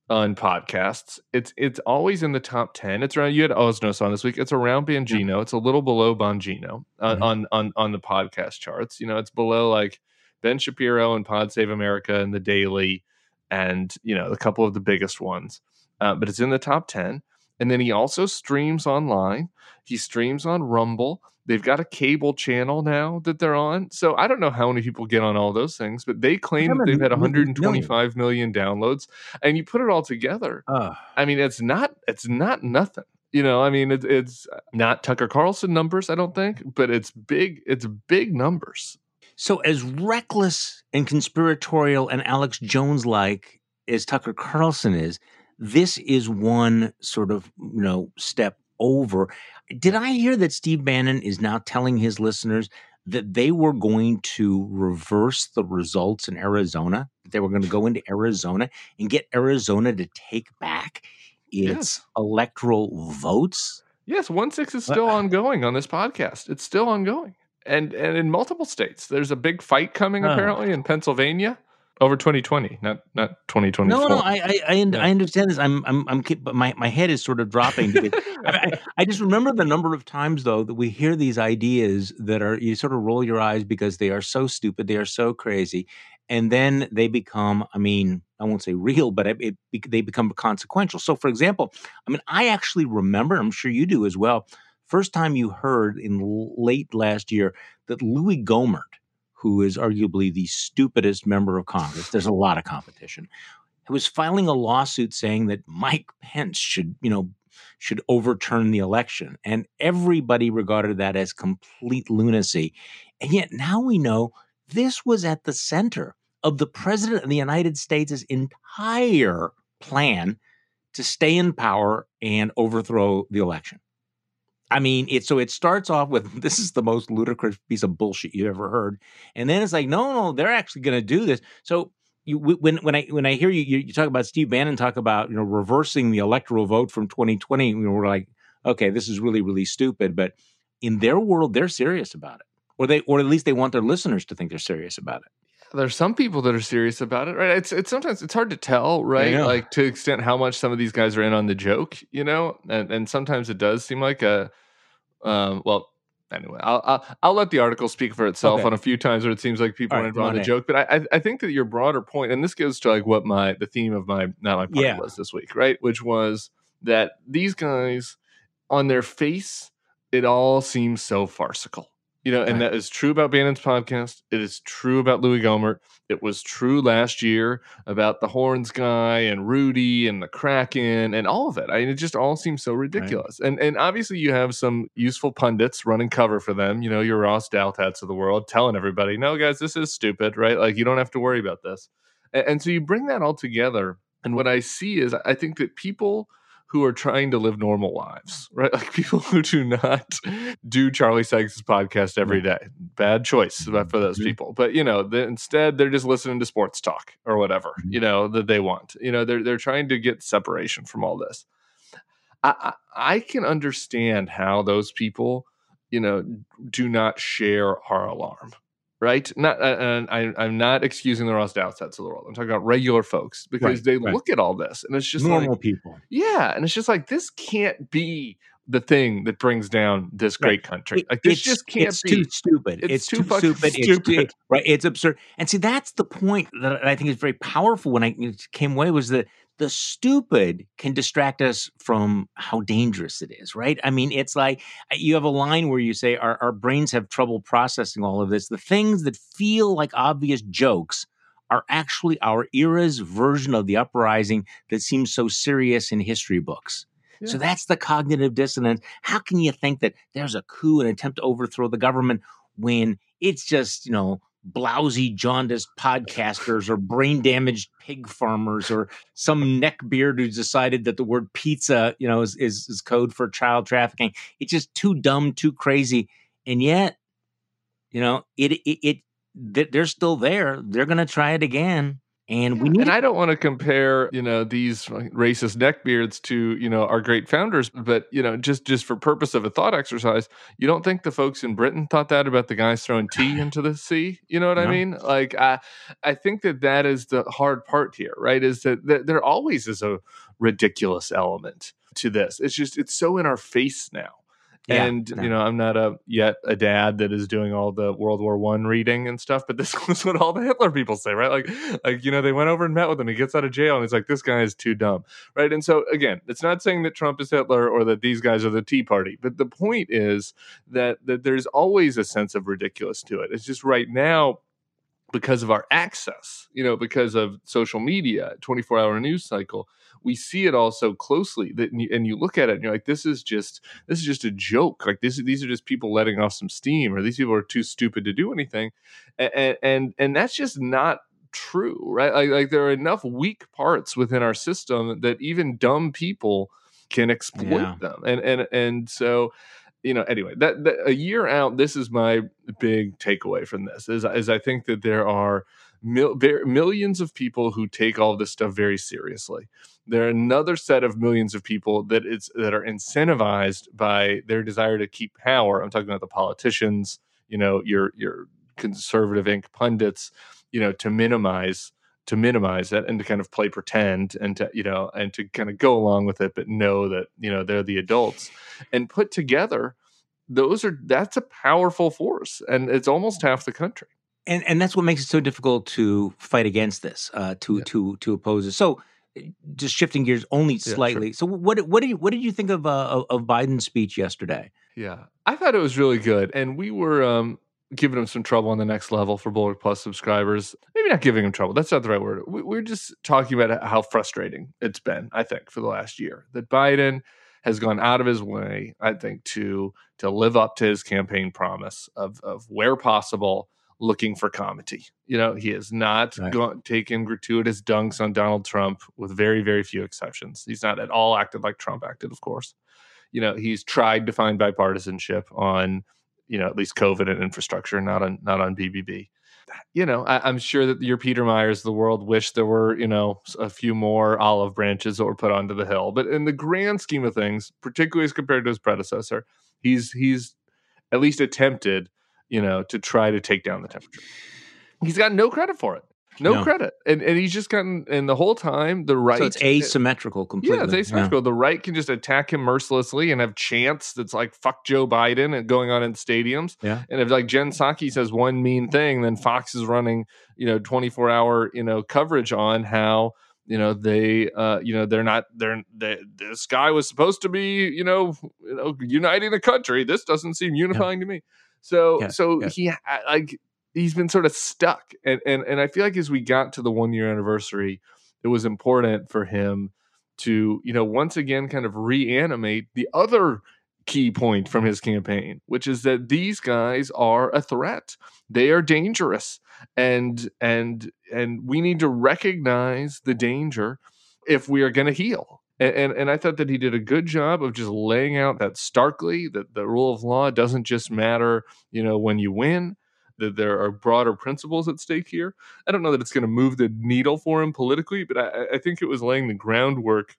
on podcasts. It's it's always in the top ten. It's around. You had Osnos on this week. It's around Bongino. Yeah. It's a little below Bongino uh, mm-hmm. on on on the podcast charts. You know, it's below like Ben Shapiro and Pod Save America and The Daily, and you know a couple of the biggest ones. Uh, but it's in the top ten. And then he also streams online. He streams on Rumble. They've got a cable channel now that they're on. So I don't know how many people get on all those things, but they claim that they've had one hundred twenty-five million downloads. And you put it all together. Uh, I mean, it's not it's not nothing. You know, I mean, it, it's not Tucker Carlson numbers, I don't think, but it's big. It's big numbers. So as reckless and conspiratorial and Alex Jones-like as Tucker Carlson is, this is one sort of, you know, step over. Did I hear that Steve Bannon is now telling his listeners that they were going to reverse the results in Arizona? They were going to go into Arizona and get Arizona to take back its yes. electoral votes? Yes, one six is still uh, ongoing on this podcast. It's still ongoing. And and in multiple states. There's a big fight coming uh, apparently in Pennsylvania. Over twenty twenty, not not twenty twenty-four. No, no, I I I, yeah. I understand this. I'm I'm I'm but my, my head is sort of dropping because I, I just remember the number of times though that we hear these ideas that are you sort of roll your eyes because they are so stupid, they are so crazy, and then they become, I mean, I won't say real, but it, it they become consequential. So, for example, I mean, I actually remember, I'm sure you do as well. First time you heard in late last year that Louis Gohmert, who is arguably the stupidest member of Congress, there's a lot of competition, who was filing a lawsuit saying that Mike Pence should, you know, should overturn the election. And everybody regarded that as complete lunacy. And yet now we know this was at the center of the president of the United States' entire plan to stay in power and overthrow the election. I mean, it, so it starts off with, this is the most ludicrous piece of bullshit you ever heard. And then it's like, no, no, they're actually going to do this. So you, when, when I, when I hear you, you, you talk about Steve Bannon, talk about, you know, reversing the electoral vote from twenty twenty, you know, we're like, okay, this is really, really stupid. But in their world, they're serious about it. Or they, or at least they want their listeners to think they're serious about it. There's some people that are serious about it, right? It's it's sometimes it's hard to tell, right? Like to the extent how much some of these guys are in on the joke, you know, and and sometimes it does seem like a, um, well, anyway, I'll I'll, I'll let the article speak for itself okay. on a few times where it seems like people All are in right, on the joke, but I I think that your broader point, and this goes to like what my the theme of my not my part yeah. was this week, right? Which was that these guys on their face, it all seems so farcical. You know, and right. that is true about Bannon's podcast. It is true about Louis Gohmert. It was true last year about the Horns guy and Rudy and the Kraken and all of it. I mean, it just all seems so ridiculous. Right. And and obviously you have some useful pundits running cover for them. You know, your Ross Douthat's of the world telling everybody, no, guys, this is stupid, right? Like, you don't have to worry about this. And, and so you bring that all together. And what I see is I think that people who are trying to live normal lives, right? Like people who do not do Charlie Sykes' podcast every day. Bad choice for those people. But, you know, they, instead they're just listening to sports talk or whatever, you know, that they want. You know, they're they're trying to get separation from all this. I, I, I can understand how those people, you know, do not share our alarm. Right? Not, and I, I'm not excusing the Ross Douthat's of the world. I'm talking about regular folks because right, they right. look at all this and it's just normal like, people. Yeah, and it's just like this can't be the thing that brings down this great right. country. It, like this just can't it's be. Too stupid. It's, it's too, too stupid. stupid. It's too, right? It's absurd. And see, that's the point that I think is very powerful when I came away was that the stupid can distract us from how dangerous it is, right? I mean, it's like you have a line where you say our, our brains have trouble processing all of this. The things that feel like obvious jokes are actually our era's version of the uprising that seems so serious in history books. Yeah. So that's the cognitive dissonance. How can you think that there's a coup, an attempt to overthrow the government when it's just, you know, blousy, jaundiced podcasters or brain-damaged pig farmers or some neckbeard who's decided that the word pizza, you know, is, is, is code for child trafficking. It's just too dumb, too crazy. And yet, you know, it, it, it they're still there. They're going to try it again. And yeah, we need and I don't want to compare, you know, these racist neckbeards to, you know, our great founders, but, you know, just, just for purpose of a thought exercise, you don't think the folks in Britain thought that about the guys throwing tea into the sea? You know what no. I mean? Like, I, I think that that is the hard part here, right? Is that, that there always is a ridiculous element to this. It's just, it's so in our face now. Yeah, and, no. you know, I'm not a yet a dad that is doing all the World War One reading and stuff, but this was what all the Hitler people say, right? Like, like, you know, they went over and met with him. He gets out of jail and he's like, this guy is too dumb, right? And so, again, it's not saying that Trump is Hitler or that these guys are the Tea Party, but the point is that, that there's always a sense of ridiculous to it. It's just right now, because of our access, you know, because of social media, twenty-four hour news cycle, we see it all so closely that, and you look at it and you're like, this is just, this is just a joke. Like this, these are just people letting off some steam, or these people are too stupid to do anything. And, and, and that's just not true, right? Like, like there are enough weak parts within our system that even dumb people can exploit yeah. them. And, and, and so, you know, anyway, that, that a year out, this is my big takeaway from this is, is I think that there are mil- ver- millions of people who take all this stuff very seriously. There are another set of millions of people that it's that are incentivized by their desire to keep power. I'm talking about the politicians, you know, your your conservative ink pundits, you know, to minimize to minimize that and to kind of play pretend and to, you know, and to kind of go along with it, but know that, you know, they're the adults and put together. Those are that's a powerful force, and it's almost half the country. And and that's what makes it so difficult to fight against this, uh, to yeah. to to oppose it. So, just shifting gears only slightly. Yeah, sure. So, what what did you, what did you think of uh, of Biden's speech yesterday? Yeah, I thought it was really good, and we were um, giving him some trouble on the Next Level for Bulwark Plus subscribers. Maybe not giving him trouble. That's not the right word. We, we're just talking about how frustrating it's been, I think, for the last year that Biden has gone out of his way, I think, to to live up to his campaign promise of of where possible looking for comedy. You know, he has not right. gone, taken gratuitous dunks on Donald Trump, with very, very few exceptions. He's not at all acted like Trump acted, of course. You know, he's tried to find bipartisanship on, you know, at least COVID and infrastructure, not on not on B B B. You know, I, I'm sure that your Peter Myers of the world wish there were, you know, a few more olive branches that were put onto the hill. But in the grand scheme of things, particularly as compared to his predecessor, he's he's at least attempted, you know, to try to take down the temperature. He's got no credit for it. No, no. credit. And and he's just gotten, and the whole time, the right. So it's asymmetrical completely. Yeah, it's asymmetrical. Yeah. The right can just attack him mercilessly and have chants that's like, fuck Joe Biden, and going on in stadiums. Yeah. And if like Jen Psaki says one mean thing, then Fox is running, you know, twenty-four hour, you know, coverage on how, you know, they, uh, you know, they're not, they're, they, this guy was supposed to be, you know, you know, uniting the country. This doesn't seem unifying yeah. to me. So, yeah. so yeah. he, like, he's been sort of stuck. And, and, and I feel like as we got to the one year anniversary, it was important for him to, you know, once again, kind of reanimate the other key point from his campaign, which is that these guys are a threat. They are dangerous. And, and, and we need to recognize the danger if we are going to heal. And, and and I thought that he did a good job of just laying out that starkly, that the rule of law doesn't just matter, you know, when you win, that there are broader principles at stake here. I don't know that it's going to move the needle for him politically, but I, I think it was laying the groundwork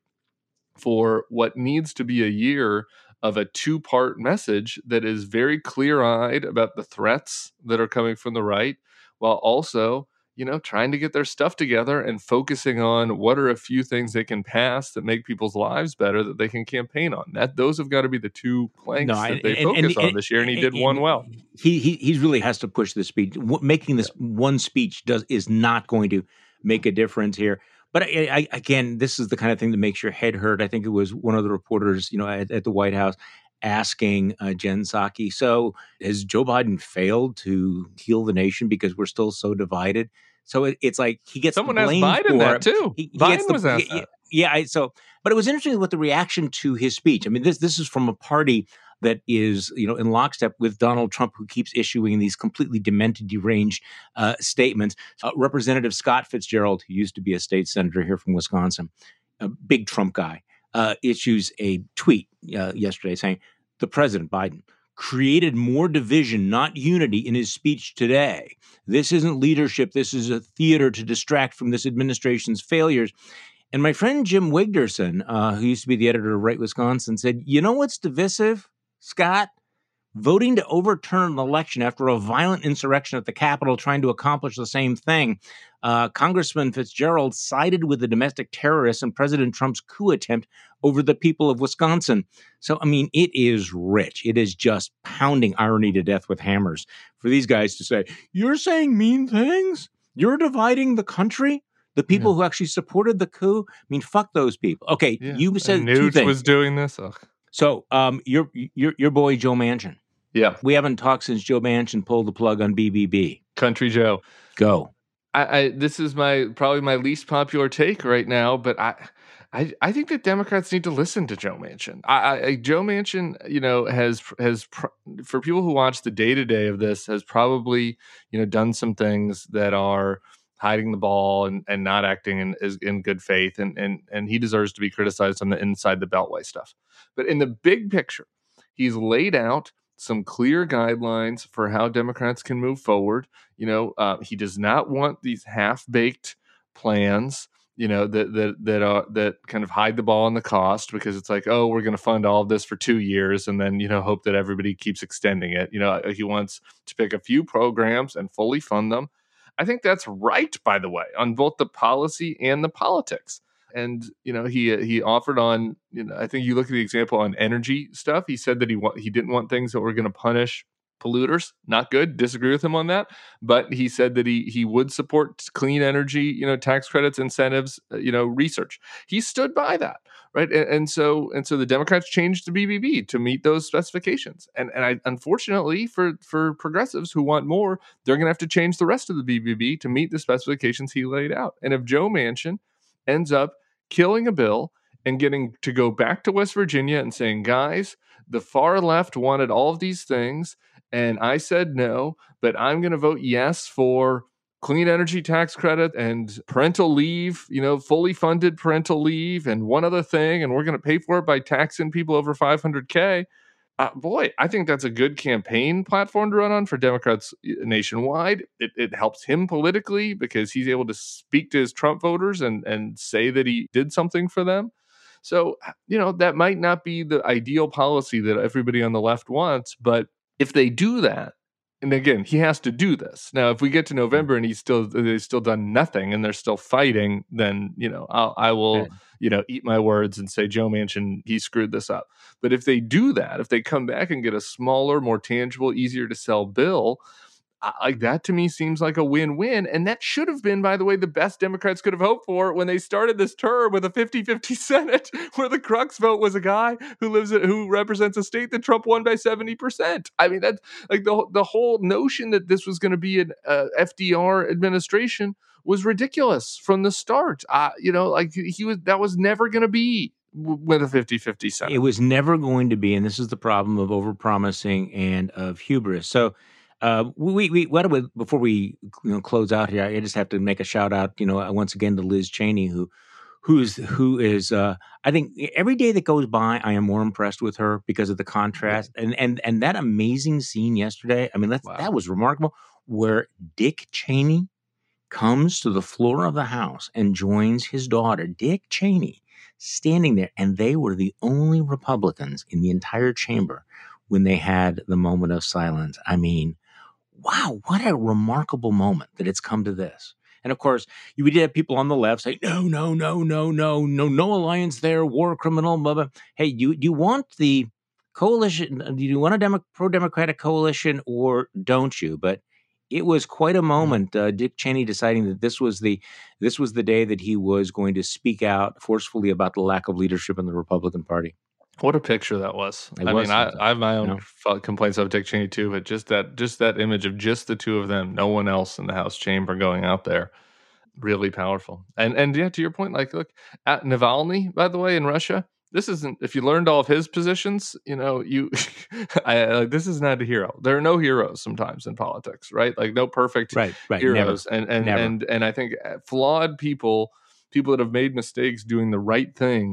for what needs to be a year of a two-part message that is very clear-eyed about the threats that are coming from the right, while also, you know, trying to get their stuff together and focusing on what are a few things they can pass that make people's lives better that they can campaign on. That those have got to be the two planks no, that they and, focus and, on and, this year, and he did one well. He he he really has to push the speech. Making this yeah. one speech does is not going to make a difference here. But I, I, again, this is the kind of thing that makes your head hurt. I think it was one of the reporters, you know, at, at the White House asking uh, Jen Psaki, so has Joe Biden failed to heal the nation because we're still so divided? So it, it's like he gets someone the blame asked Biden for that it. too. He, he Biden gets the, was asked yeah, that. Yeah, I, so but it was interesting with the reaction to his speech. I mean, this this is from a party that is, you know, in lockstep with Donald Trump, who keeps issuing these completely demented, deranged uh, statements. Uh, Representative Scott Fitzgerald, who used to be a state senator here from Wisconsin, a big Trump guy, uh, issues a tweet uh, yesterday saying, the President, Biden, created more division, not unity, in his speech today. This isn't leadership. This is a theater to distract from this administration's failures. And my friend Jim Wigderson, uh, who used to be the editor of Right Wisconsin, said, you know what's divisive, Scott? Voting to overturn an election after a violent insurrection at the Capitol trying to accomplish the same thing. Uh, Congressman Fitzgerald sided with the domestic terrorists in President Trump's coup attempt over the people of Wisconsin. So, I mean, it is rich. It is just pounding irony to death with hammers for these guys to say, you're saying mean things? You're dividing the country? The people yeah. who actually supported the coup? I mean, fuck those people. Okay, yeah. you said and two Newt things. was doing this? Ugh. So, um, your, your, your boy Joe Manchin. Yeah. We haven't talked since Joe Manchin pulled the plug on B B B. Country Joe. Go. I, I this is my probably my least popular take right now, but I I, I think that Democrats need to listen to Joe Manchin. I, I Joe Manchin, you know, has has for people who watch the day-to-day of this, has probably, you know, done some things that are hiding the ball and, and not acting in in good faith, and and and he deserves to be criticized on the inside the beltway stuff. But in the big picture, he's laid out some clear guidelines for how Democrats can move forward. You know, uh, he does not want these half-baked plans, you know, that that that are that kind of hide the ball on the cost, because it's like, oh, we're going to fund all of this for two years and then, you know, hope that everybody keeps extending it. You know, he wants to pick a few programs and fully fund them. I think that's right, by the way, on both the policy and the politics. And, you know, he he offered on, you know, I think you look at the example on energy stuff. He said that he wa- he didn't want things that were going to punish polluters. Not good. Disagree with him on that. But he said that he he would support clean energy, you know, tax credits, incentives, uh, you know, research. He stood by that, right? And, and so and so the Democrats changed the B B B to meet those specifications. And and I unfortunately for for progressives who want more, they're going to have to change the rest of the B B B to meet the specifications he laid out. And if Joe Manchin ends up killing a bill and getting to go back to West Virginia and saying, guys, the far left wanted all of these things, and I said no, but I'm going to vote yes for clean energy tax credit and parental leave, you know, fully funded parental leave and one other thing, and we're going to pay for it by taxing people over five hundred K. Uh, boy, I think that's a good campaign platform to run on for Democrats nationwide. It, it helps him politically because he's able to speak to his Trump voters and, and say that he did something for them. So, you know, that might not be the ideal policy that everybody on the left wants, but if they do that, and again, he has to do this. Now, if we get to November and he's still they've still done nothing and they're still fighting, then, you know, I'll, I will, you know, eat my words and say Joe Manchin, he screwed this up. But if they do that, if they come back and get a smaller, more tangible, easier to sell bill, like that to me seems like a win-win. And that should have been, by the way, the best Democrats could have hoped for when they started this term with a fifty-fifty Senate, where the crux vote was a guy who lives at, who represents a state that Trump won by seventy percent. I mean, that's like the, the whole notion that this was going to be an uh, F D R administration was ridiculous from the start. Uh, you know, like he was, that was never going to be with a fifty-fifty Senate. It was never going to be. And this is the problem of overpromising and of hubris. So, Uh, we, we, what we, before we you know, close out here, I just have to make a shout out, you know, once again to Liz Cheney, who, who's, who is, uh, I think every day that goes by, I am more impressed with her because of the contrast yeah. and, and, and that amazing scene yesterday. I mean, that's, wow. that was remarkable, where Dick Cheney comes to the floor of the House and joins his daughter, Dick Cheney, standing there. And they were the only Republicans in the entire chamber when they had the moment of silence. I mean, wow, what a remarkable moment that it's come to this. And of course, we did have people on the left say, no, no, no, no, no, no, no alliance there, war criminal, blah, blah. Hey, you, do you want the coalition, do you want a Demo- pro-democratic coalition or don't you? But it was quite a moment, uh, Dick Cheney deciding that this was the this was the day that he was going to speak out forcefully about the lack of leadership in the Republican Party. What a picture that was. It I was mean, I, I have my own you know? complaints of Dick Cheney too, but just that just that image of just the two of them, no one else in the House chamber going out there, really powerful. And and yeah, to your point, like look at Navalny, by the way, in Russia, this isn't. If you learned all of his positions, you know, you, I like this is not a hero. There are no heroes sometimes in politics, right? Like no perfect right, right, heroes, never, and and never. and and I think flawed people, people that have made mistakes doing the right thing.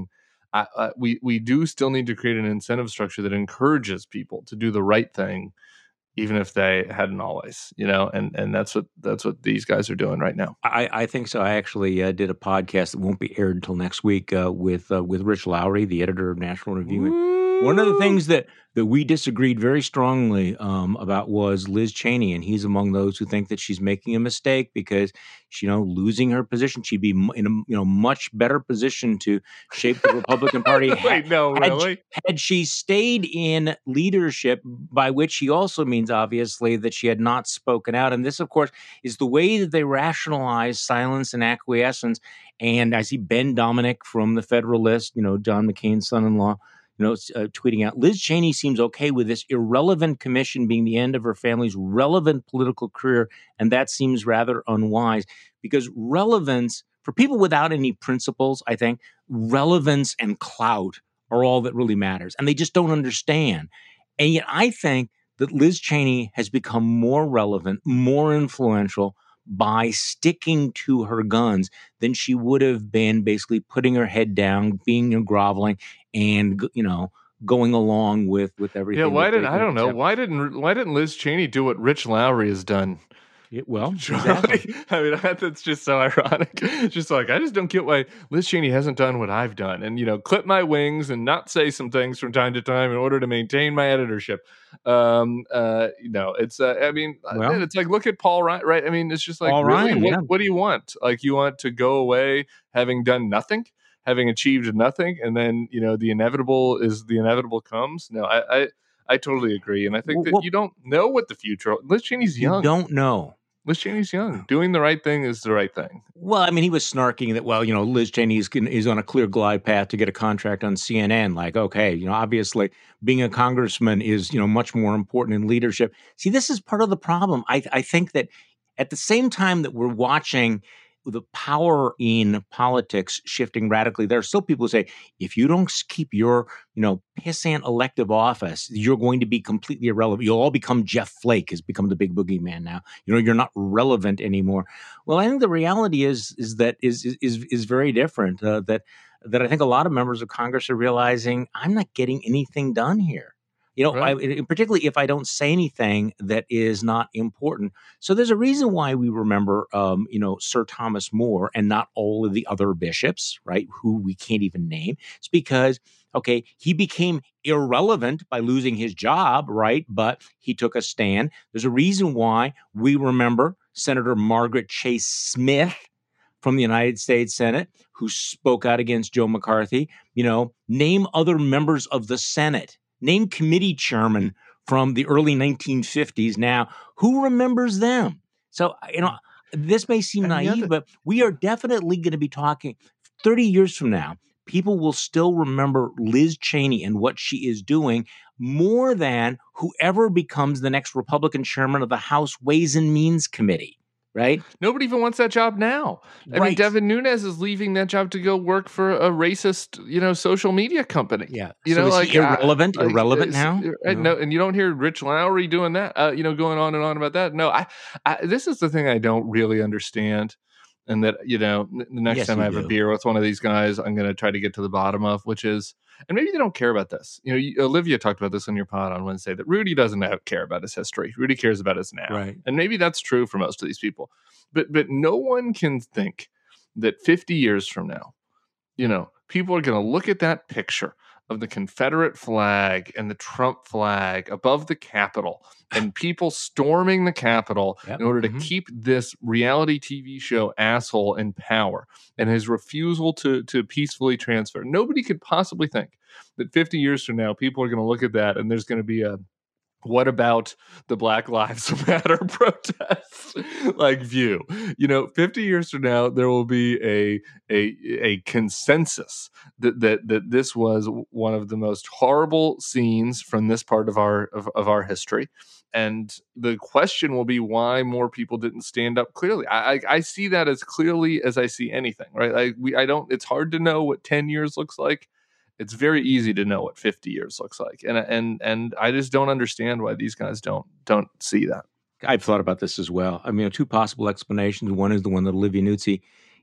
I, I, we we do still need to create an incentive structure that encourages people to do the right thing, even if they hadn't always, you know, and, and that's what that's what these guys are doing right now. I, I think so. I actually uh, did a podcast that won't be aired until next week uh, with uh, with Rich Lowry, the editor of National Review. And one of the things that, that we disagreed very strongly um, about was Liz Cheney, and he's among those who think that she's making a mistake because, she, you know, losing her position, she'd be in a you know much better position to shape the Republican Party. Wait, had, no, had really? She, had she stayed in leadership, by which he also means, obviously, that she had not spoken out. And this, of course, is the way that they rationalize silence and acquiescence. And I see Ben Dominic from the Federalist, you know, John McCain's son-in-law, you know, uh, tweeting out, Liz Cheney seems okay with this irrelevant commission being the end of her family's relevant political career, and that seems rather unwise, because relevance, for people without any principles, I think, relevance and clout are all that really matters, and they just don't understand. And yet I think that Liz Cheney has become more relevant, more influential by sticking to her guns than she would have been basically putting her head down, being groveling, and, you know, going along with, with everything. Yeah, why did I don't know why didn't why didn't Liz Cheney do what Rich Lowry has done? It, well, exactly. I mean, that's just so ironic. It's just like, I just don't get why Liz Cheney hasn't done what I've done and, you know, clip my wings and not say some things from time to time in order to maintain my editorship. Um, uh, you know, it's, uh, I mean, well, it's like, look at Paul Ryan, right? I mean, it's just like, Paul really, Ryan, what, yeah. what do you want? Like, you want to go away having done nothing, having achieved nothing, and then, you know, the inevitable is the inevitable comes? No, I, I, I totally agree. And I think that well, you don't know what the future, Liz Cheney's young. You don't know. Liz Cheney's young. Doing the right thing is the right thing. Well, I mean, he was snarking that, well, you know, Liz Cheney is, is on a clear glide path to get a contract on C N N. Like, okay, you know, obviously being a congressman is, you know, much more important in leadership. See, this is part of the problem. I, I think that at the same time that we're watching the power in politics shifting radically, there are still people who say, if you don't keep your, you know, pissant elective office, you're going to be completely irrelevant. You'll all become Jeff Flake, has become the big boogeyman now. You know, you're not relevant anymore. Well, I think the reality is is that is is is very different. Uh, that that I think a lot of members of Congress are realizing, I'm not getting anything done here. You know, Right. I, particularly if I don't say anything that is not important. So there's a reason why we remember, um, you know, Sir Thomas More and not all of the other bishops, right, who we can't even name. It's because, okay, he became irrelevant by losing his job, right, but he took a stand. There's a reason why we remember Senator Margaret Chase Smith from the United States Senate, who spoke out against Joe McCarthy. You know, name other members of the Senate. Name committee chairmen from the early nineteen fifties now. Who remembers them? So, you know, this may seem And the naive, other- but we are definitely going to be talking thirty years from now. People will still remember Liz Cheney and what she is doing more than whoever becomes the next Republican chairman of the House Ways and Means Committee, right? Nobody even wants that job now. I mean, Right. Devin Nunes is leaving that job to go work for a racist, you know, social media company. Yeah. You So know, is like he irrelevant, uh, like, irrelevant it's- now? uh, No, and you don't hear Rich Lowry doing that. Uh, you know, going on and on about that. No, I, I. This is the thing I don't really understand, and that, you know, n- the next Yes, time you I have do. a beer with one of these guys, I'm going to try to get to the bottom of, which is, and maybe they don't care about this. You know, you, Olivia talked about this on your pod on Wednesday, that Rudy doesn't have, care about his history. Rudy cares about his now, Right. and maybe that's true for most of these people. But but no one can think that fifty years from now, you know, people are going to look at that picture of the Confederate flag and the Trump flag above the Capitol and people storming the Capitol Yep. in order to Mhm. keep this reality T V show asshole in power, and his refusal to, to peacefully transfer. Nobody could possibly think that fifty years from now, people are going to look at that and there's going to be a, what about the Black Lives Matter protests like view? You know, fifty years from now, there will be a a a consensus that that that this was one of the most horrible scenes from this part of our of, of our history. And the question will be why more people didn't stand up clearly. I, I I see that as clearly as I see anything, right? Like we I don't it's hard to know what ten years looks like. It's very easy to know what fifty years looks like. And and and I just don't understand why these guys don't don't see that. I've thought about this as well. I mean, two possible explanations. One is the one that Olivia Nuzzi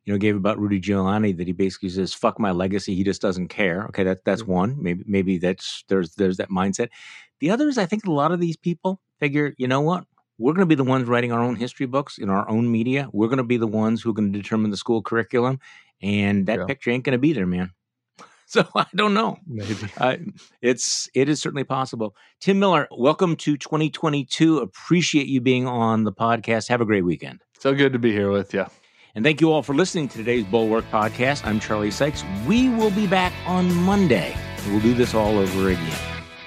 you know, gave about Rudy Giuliani that he basically says, fuck my legacy. He just doesn't care. Okay. That, that's one. Maybe, maybe that's, there's, there's that mindset. The other is I think a lot of these people figure, you know what? We're going to be the ones writing our own history books in our own media. We're going to be the ones who are going to determine the school curriculum. And that yeah. picture ain't going to be there, man. So I don't know. Maybe uh, it's it is certainly possible. Tim Miller, welcome to twenty twenty-two. Appreciate you being on the podcast. Have a great weekend. So good to be here with you. And thank you all for listening to today's Bulwark podcast. I'm Charlie Sykes. We will be back on Monday. We'll do this all over again.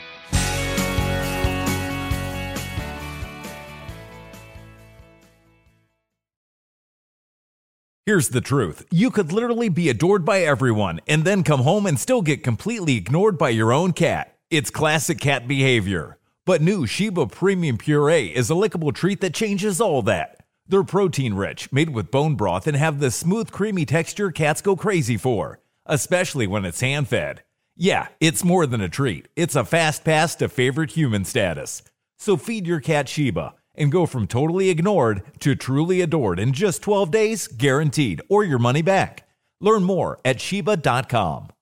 Here's the truth. You could literally be adored by everyone and then come home and still get completely ignored by your own cat. It's classic cat behavior. But new Sheba Premium Puree is a lickable treat that changes all that. They're protein-rich, made with bone broth, and have the smooth, creamy texture cats go crazy for, especially when it's hand-fed. Yeah, it's more than a treat. It's a fast pass to favorite human status. So feed your cat Sheba and go from totally ignored to truly adored in just twelve days, guaranteed, or your money back. Learn more at Sheba dot com.